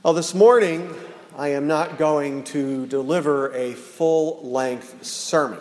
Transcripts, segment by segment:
Well, this morning, I am not going to deliver a full-length sermon.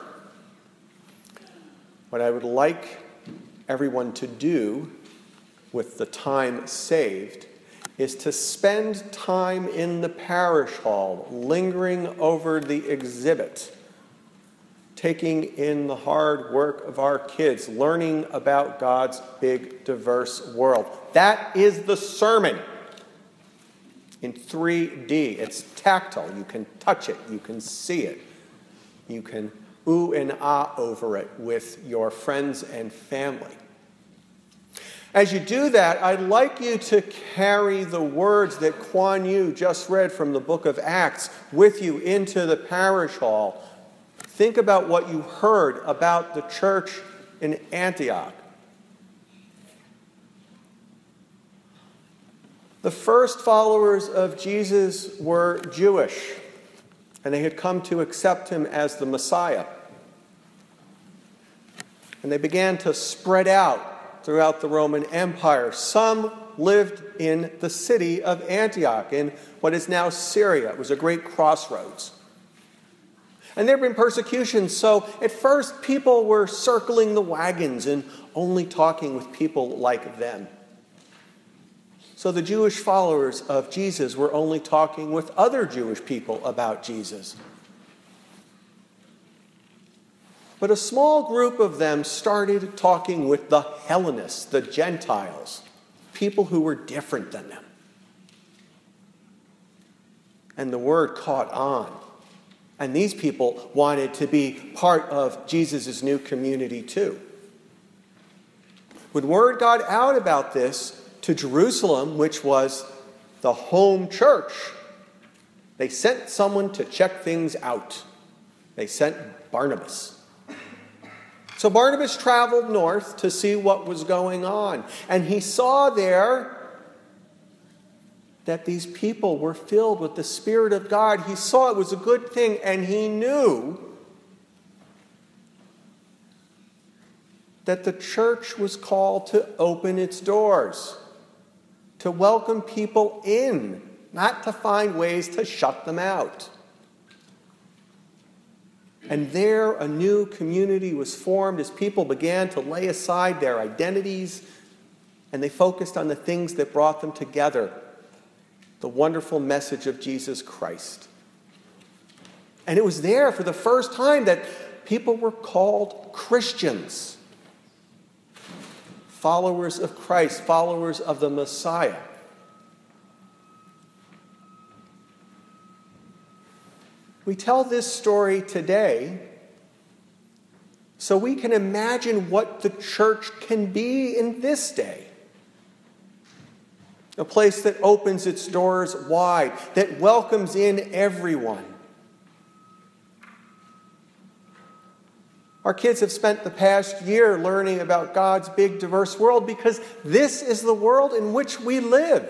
What I would like everyone to do with the time saved is to spend time in the parish hall, lingering over the exhibit, taking in the hard work of our kids, learning about God's big, diverse world. That is the sermon. In 3D. It's tactile. You can touch it. You can see it. You can ooh and ah over it with your friends and family. As you do that, I'd like you to carry the words that Kuan Yu just read from the book of Acts with you into the parish hall. Think about what you heard about the church in Antioch. The first followers of Jesus were Jewish, and they had come to accept him as the Messiah. And they began to spread out throughout the Roman Empire. Some lived in the city of Antioch, in what is now Syria. It was a great crossroads. And there had been persecution, so at first people were circling the wagons and only talking with people like them. So the Jewish followers of Jesus were only talking with other Jewish people about Jesus. But a small group of them started talking with the Hellenists, the Gentiles, people who were different than them. And the word caught on. And these people wanted to be part of Jesus' new community too. When word got out about this to Jerusalem, which was the home church, they sent someone to check things out. They sent Barnabas. So Barnabas traveled north to see what was going on. And he saw there that these people were filled with the Spirit of God. He saw it was a good thing, and he knew that the church was called to open its doors, to welcome people in, not to find ways to shut them out. And there a new community was formed as people began to lay aside their identities and they focused on the things that brought them together, the wonderful message of Jesus Christ. And it was there for the first time that people were called Christians. Followers of Christ, followers of the Messiah. We tell this story today so we can imagine what the church can be in this day. A place that opens its doors wide, that welcomes in everyone. Our kids have spent the past year learning about God's big, diverse world because this is the world in which we live.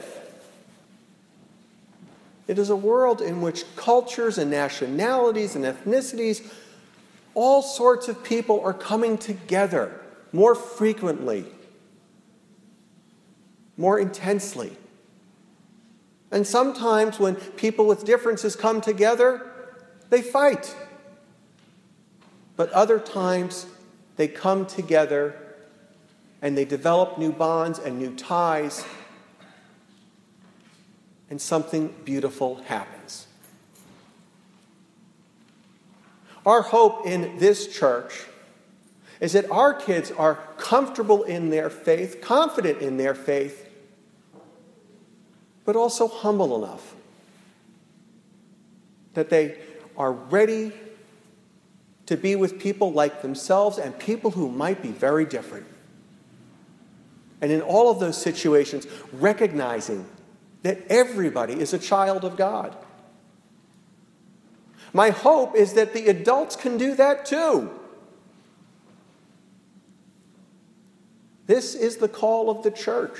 It is a world in which cultures and nationalities and ethnicities, all sorts of people are coming together more frequently, more intensely. And sometimes when people with differences come together, they fight. But other times, they come together and they develop new bonds and new ties, and something beautiful happens. Our hope in this church is that our kids are comfortable in their faith, confident in their faith, but also humble enough that they are ready to be with people like themselves and people who might be very different. And in all of those situations, recognizing that everybody is a child of God. My hope is that the adults can do that too. This is the call of the church.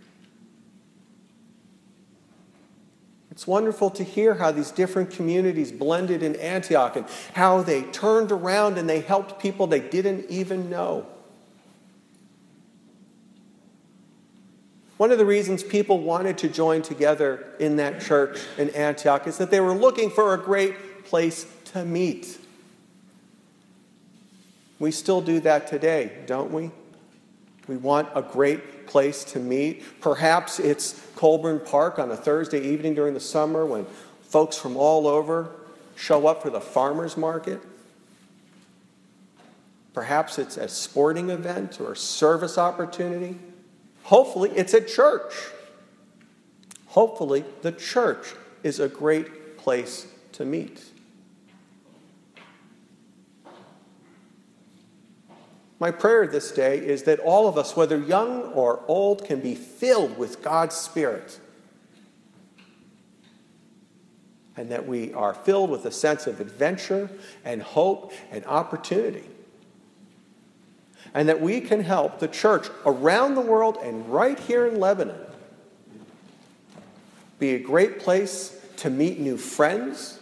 It's wonderful to hear how these different communities blended in Antioch and how they turned around and they helped people they didn't even know. One of the reasons people wanted to join together in that church in Antioch is that they were looking for a great place to meet. We still do that today, don't we? We want a great place to meet. Perhaps it's Colburn Park on a Thursday evening during the summer when folks from all over show up for the farmers market. Perhaps it's a sporting event or a service opportunity. Hopefully, it's at church. Hopefully, the church is a great place to meet. My prayer this day is that all of us, whether young or old, can be filled with God's Spirit. And that we are filled with a sense of adventure and hope and opportunity. And that we can help the church around the world and right here in Lebanon be a great place to meet new friends,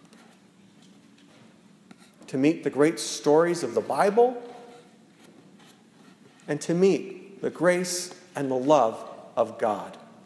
to meet the great stories of the Bible, and to meet the grace and the love of God.